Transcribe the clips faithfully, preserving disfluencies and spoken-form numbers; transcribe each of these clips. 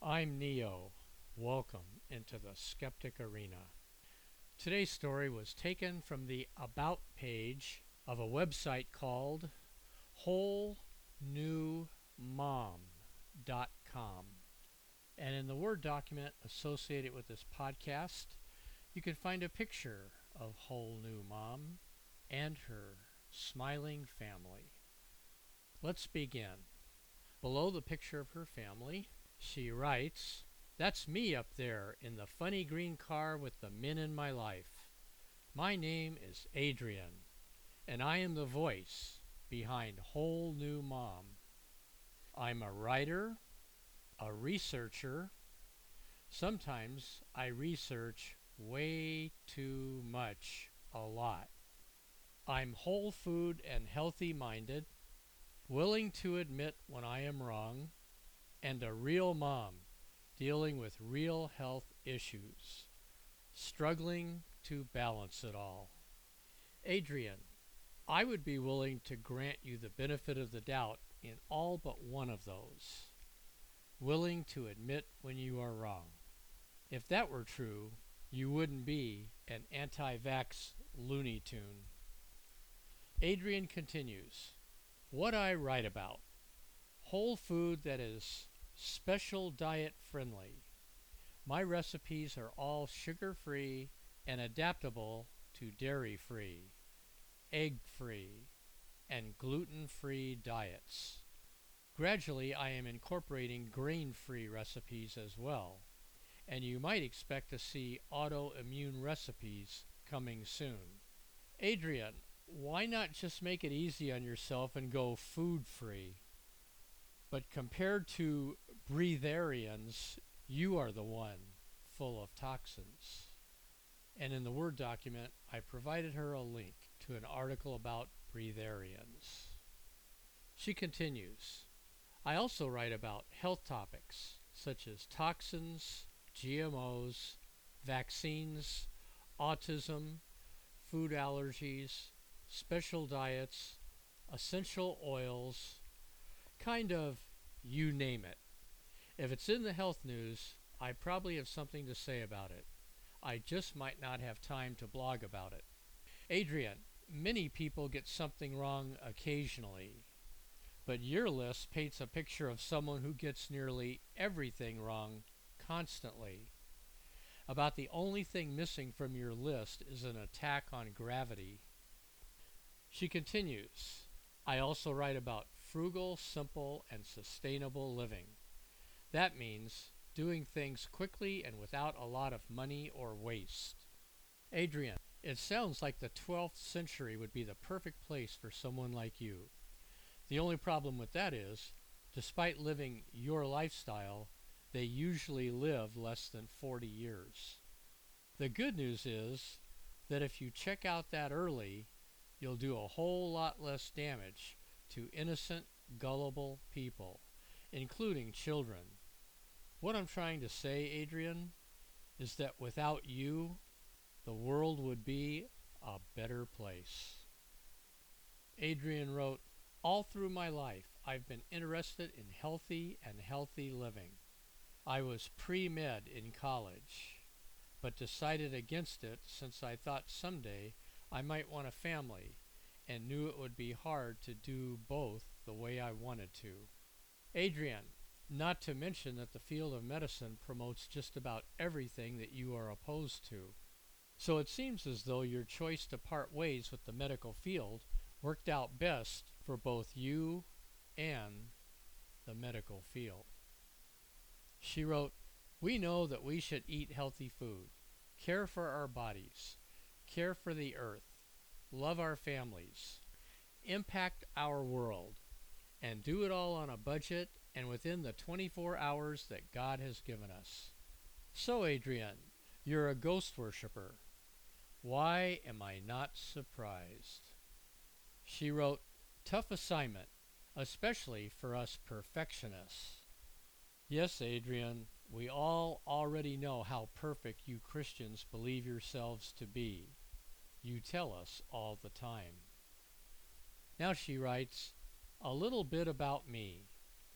I'm Neo. Welcome into the Skeptic Arena. Today's story was taken from the About page of a website called whole new mom dot com. And in the Word document associated with this podcast, you can find a picture of Whole New Mom and her smiling family. Let's begin. Below the picture of her family, she writes, "That's me up there in the funny green car with the men in my life. My name is Adrian, and I am the voice behind Whole New Mom. I'm a writer, a researcher. Sometimes I research way too much, a lot. I'm whole food and healthy minded, willing to admit when I am wrong, and a real mom dealing with real health issues, struggling to balance it all. Adrian, I would be willing to grant you the benefit of the doubt in all but one of those. Willing to admit when you are wrong. If that were true, you wouldn't be an anti-vax Looney Tune." Adrian continues, "What I write about. Whole food that is special diet friendly. My recipes are all sugar-free and adaptable to dairy-free, egg-free, and gluten-free diets. Gradually, I am incorporating grain-free recipes as well, and you might expect to see autoimmune recipes coming soon." Adrian, why not just make it easy on yourself and go food-free? But compared to breatharians, you are the one full of toxins. And in the Word document, I provided her a link to an article about breatharians. She continues, "I also write about health topics such as toxins, G M Os, vaccines, autism, food allergies, special diets, essential oils, kind of you name it. If it's in the health news, I probably have something to say about it. I just might not have time to blog about it." Adrian, many people get something wrong occasionally, but your list paints a picture of someone who gets nearly everything wrong constantly. About the only thing missing from your list is an attack on gravity. She continues, "I also write about frugal, simple, and sustainable living. That means doing things quickly and without a lot of money or waste." Adrian, it sounds like the twelfth century would be the perfect place for someone like you. The only problem with that is, despite living your lifestyle, they usually live less than forty years. The good news is that if you check out that early, you'll do a whole lot less damage to innocent, gullible people, including children. What I'm trying to say, Adrian, is that without you, the world would be a better place. Adrian wrote, "All through my life, I've been interested in healthy and healthy living. I was pre-med in college, but decided against it since I thought someday I might want a family and knew it would be hard to do both the way I wanted to." Adrian, not to mention that the field of medicine promotes just about everything that you are opposed to. So it seems as though your choice to part ways with the medical field worked out best for both you and the medical field. She wrote, "We know that we should eat healthy food, care for our bodies, care for the earth, love our families, impact our world, and do it all on a budget and within the twenty-four hours that God has given us. So, Adrian, you're a ghost worshiper. Why am I not surprised?" She wrote, "Tough assignment, especially for us perfectionists." Yes, Adrian, we all already know how perfect you Christians believe yourselves to be. You tell us all the time. Now she writes, "A little bit about me.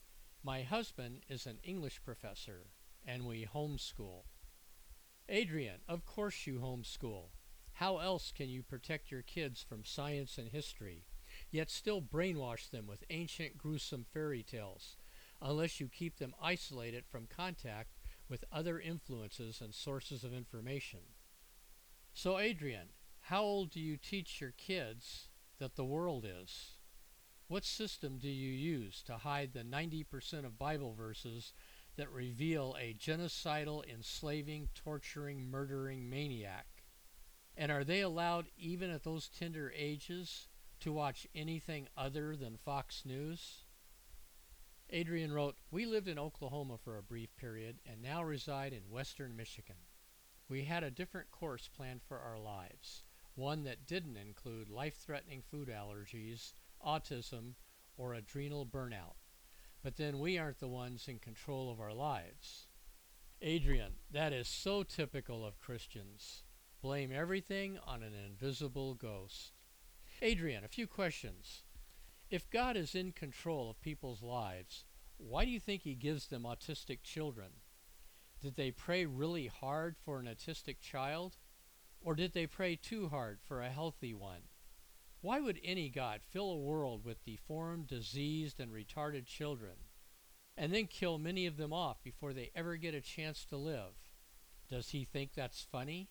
My husband is an English professor, and we homeschool. Adrian, of course you homeschool. How else can you protect your kids from science and history, yet still brainwash them with ancient gruesome fairy tales, unless you keep them isolated from contact with other influences and sources of information? So Adrian, how old do you teach your kids that the world is? What system do you use to hide the ninety percent of Bible verses that reveal a genocidal, enslaving, torturing, murdering maniac? And are they allowed, even at those tender ages, to watch anything other than Fox News? Adrian wrote, "We lived in Oklahoma for a brief period and now reside in western Michigan. We had a different course planned for our lives, one that didn't include life-threatening food allergies, autism, or adrenal burnout. But then we aren't the ones in control of our lives." Adrian, that is so typical of Christians. Blame everything on an invisible ghost. Adrian, a few questions. If God is in control of people's lives, why do you think he gives them autistic children? Did they pray really hard for an autistic child? Or did they pray too hard for a healthy one? Why would any God fill a world with deformed, diseased, and retarded children, and then kill many of them off before they ever get a chance to live? Does he think that's funny?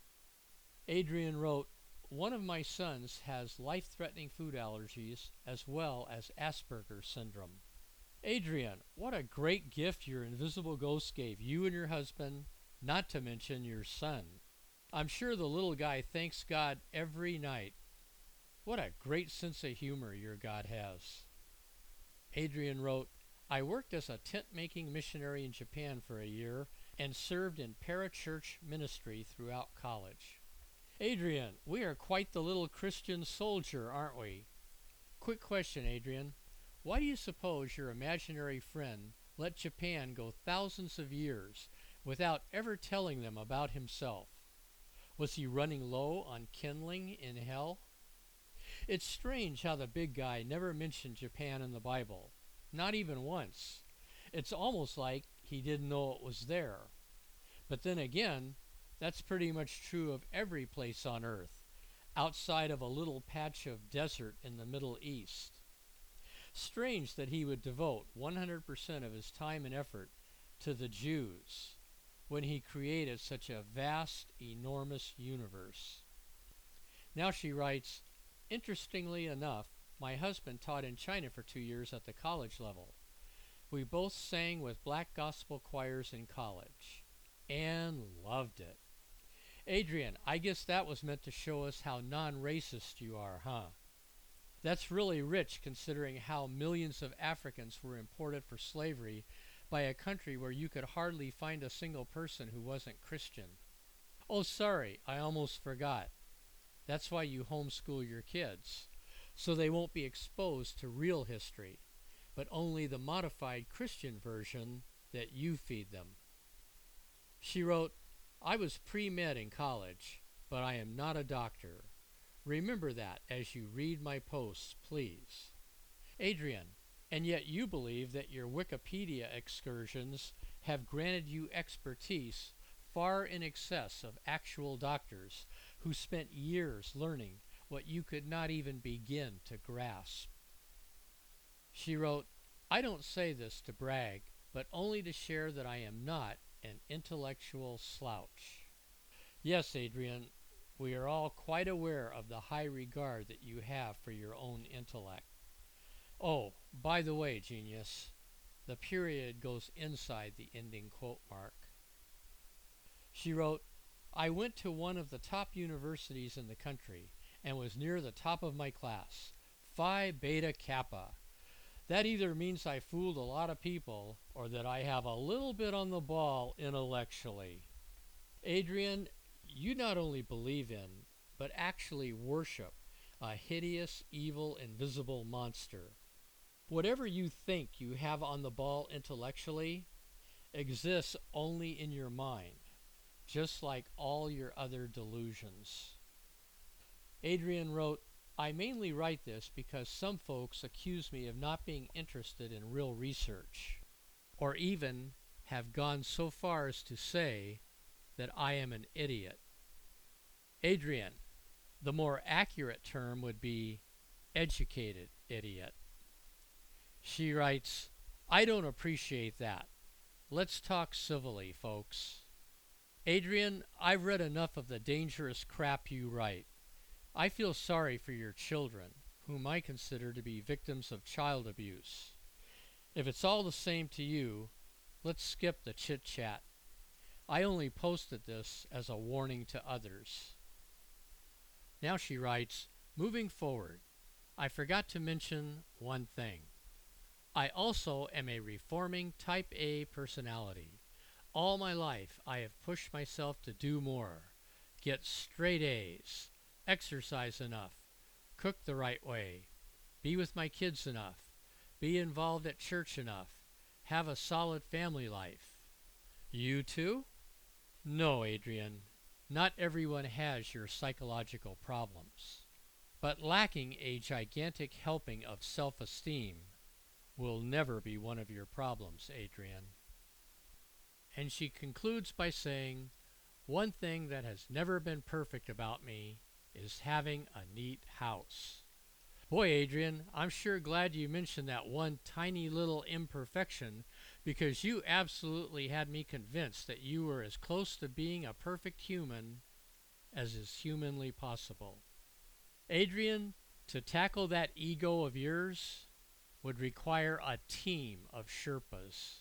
Adrian wrote, "One of my sons has life-threatening food allergies as well as Asperger's syndrome." Adrian, what a great gift your invisible ghost gave you and your husband, not to mention your son. I'm sure the little guy thanks God every night. What a great sense of humor your God has. Adrian wrote, "I worked as a tent-making missionary in Japan for a year and served in parachurch ministry throughout college." Adrian, we are quite the little Christian soldier, aren't we? Quick question, Adrian. Why do you suppose your imaginary friend let Japan go thousands of years without ever telling them about himself? Was he running low on kindling in hell? It's strange how the big guy never mentioned Japan in the Bible. Not even once. It's almost like he didn't know it was there. But then again, that's pretty much true of every place on earth, outside of a little patch of desert in the Middle East. Strange that he would devote one hundred percent of his time and effort to the Jews when he created such a vast, enormous universe. Now she writes, "Interestingly enough, my husband taught in China for two years at the college level. We both sang with black gospel choirs in college and loved it." Adrian, I guess that was meant to show us how non-racist you are, huh? That's really rich considering how millions of Africans were imported for slavery by a country where you could hardly find a single person who wasn't Christian. Oh, sorry, I almost forgot. That's why you homeschool your kids, so they won't be exposed to real history, but only the modified Christian version that you feed them. She wrote, "I was pre-med in college, but I am not a doctor. Remember that as you read my posts, please." Adrian, and yet you believe that your Wikipedia excursions have granted you expertise far in excess of actual doctors who spent years learning what you could not even begin to grasp. She wrote, "I don't say this to brag, but only to share that I am not an intellectual slouch." Yes, Adrian, we are all quite aware of the high regard that you have for your own intellect. Oh, by the way, genius, the period goes inside the ending quote mark. She wrote, "I went to one of the top universities in the country and was near the top of my class, Phi Beta Kappa. That either means I fooled a lot of people or that I have a little bit on the ball intellectually." Adrian, you not only believe in, but actually worship a hideous, evil, invisible monster. Whatever you think you have on the ball intellectually exists only in your mind, just like all your other delusions. Adrian wrote, "I mainly write this because some folks accuse me of not being interested in real research. or even have gone so far as to say that I am an idiot. Adrian, the more accurate term would be educated idiot. She writes, I don't appreciate that. Let's talk civilly, folks. Adrian, I've read enough of the dangerous crap you write. I feel sorry for your children, whom I consider to be victims of child abuse. If it's all the same to you, let's skip the chit-chat. I only posted this as a warning to others. Now she writes, moving forward, I forgot to mention one thing. I also am a reforming type A personality. All my life I have pushed myself to do more, get straight A's, exercise enough, cook the right way, be with my kids enough, be involved at church enough, have a solid family life. You too? No, Adrian, not everyone has your psychological problems. But lacking a gigantic helping of self-esteem will never be one of your problems, Adrian. And she concludes by saying, one thing that has never been perfect about me is having a neat house. Boy, Adrian, I'm sure glad you mentioned that one tiny little imperfection, because you absolutely had me convinced that you were as close to being a perfect human as is humanly possible. Adrian, to tackle that ego of yours would require a team of Sherpas.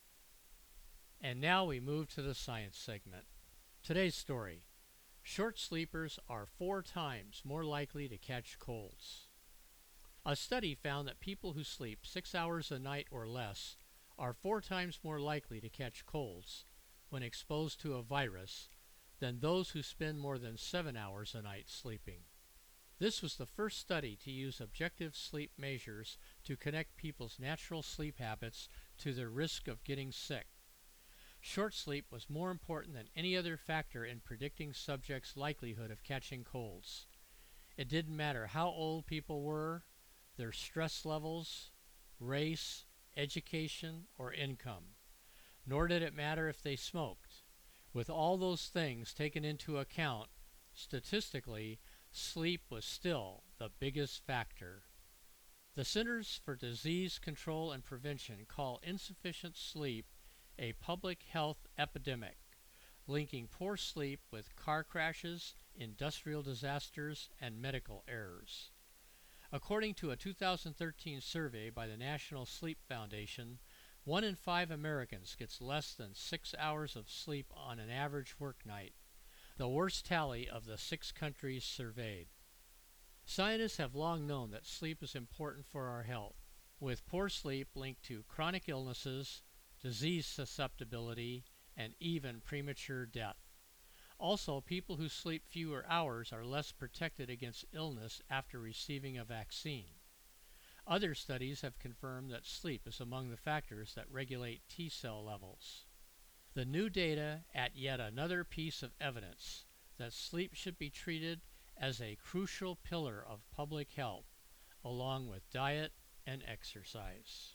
And now we move to the science segment. Today's story. Short sleepers are four times more likely to catch colds. A study found that people who sleep six hours a night or less are four times more likely to catch colds when exposed to a virus than those who spend more than seven hours a night sleeping. This was the first study to use objective sleep measures to connect people's natural sleep habits to their risk of getting sick. Short sleep was more important than any other factor in predicting subjects' likelihood of catching colds. It didn't matter how old people were, their stress levels, race, education, or income. Nor did it matter if they smoked. With all those things taken into account, statistically, sleep was still the biggest factor. The Centers for Disease Control and Prevention call insufficient sleep a public health epidemic, linking poor sleep with car crashes, industrial disasters, and medical errors. According to a two thousand thirteen survey by the National Sleep Foundation, one in five Americans gets less than six hours of sleep on an average work night, the worst tally of the six countries surveyed. Scientists have long known that sleep is important for our health, with poor sleep linked to chronic illnesses, disease susceptibility, and even premature death. Also, people who sleep fewer hours are less protected against illness after receiving a vaccine. Other studies have confirmed that sleep is among the factors that regulate T cell levels. The new data add yet another piece of evidence that sleep should be treated as a crucial pillar of public health, along with diet and exercise.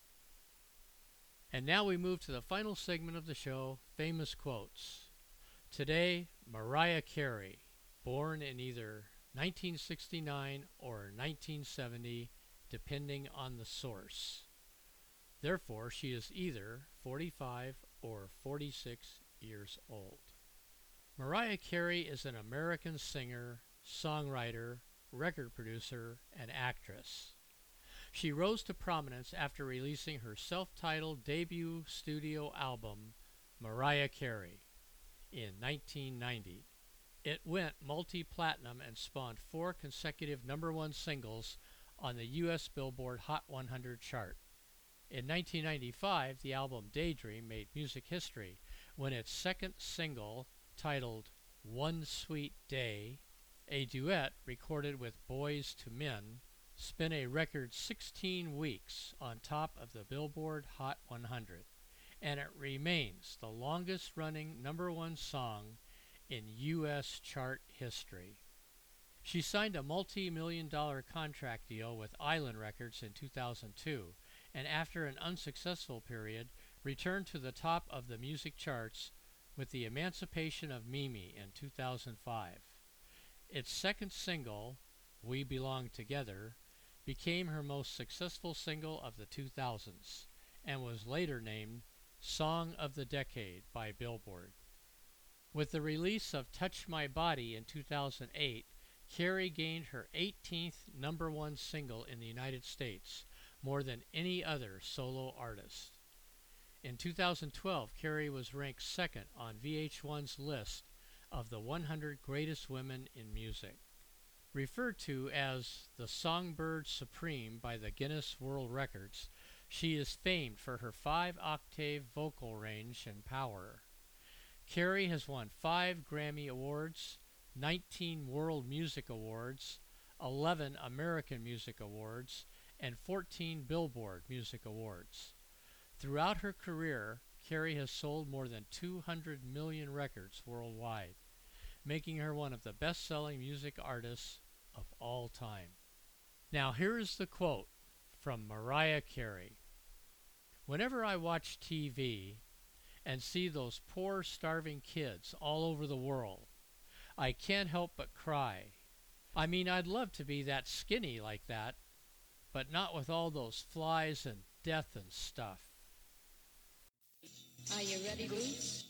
And now we move to the final segment of the show, Famous Quotes. Today, Mariah Carey, born in either nineteen sixty-nine or nineteen seventy, depending on the source. Therefore, she is either forty-five or forty-six years old. Mariah Carey is an American singer, songwriter, record producer, and actress. She rose to prominence after releasing her self-titled debut studio album, Mariah Carey, in nineteen ninety. It went multi-platinum and spawned four consecutive number one singles on the U S Billboard Hot one hundred chart. In nineteen ninety-five, the album Daydream made music history when its second single, titled One Sweet Day, a duet recorded with Boyz two Men, spent a record sixteen weeks on top of the Billboard Hot one hundred, and it remains the longest-running number one song in U S chart history. She signed a multi-million dollar contract deal with Island Records in two thousand two, and after an unsuccessful period, returned to the top of the music charts with the Emancipation of Mimi in two thousand five. Its second single, We Belong Together, became her most successful single of the two thousands and was later named Song of the Decade by Billboard. With the release of Touch My Body in two thousand eight, Carey gained her eighteenth number one single in the United States, more than any other solo artist. In two thousand twelve, Carey was ranked second on V H one's list of the one hundred greatest women in music. Referred to as the Songbird Supreme by the Guinness World Records, she is famed for her five-octave vocal range and power. Carey has won five Grammy Awards, nineteen World Music Awards, eleven American Music Awards, and fourteen Billboard Music Awards. Throughout her career, Carey has sold more than two hundred million records worldwide, making her one of the best-selling music artists of all time. Now here is the quote from Mariah Carey. "Whenever I watch T V and see those poor starving kids all over the world, I can't help but cry. I mean, I'd love to be that skinny like that, but not with all those flies and death and stuff." Are you ready, Bruce?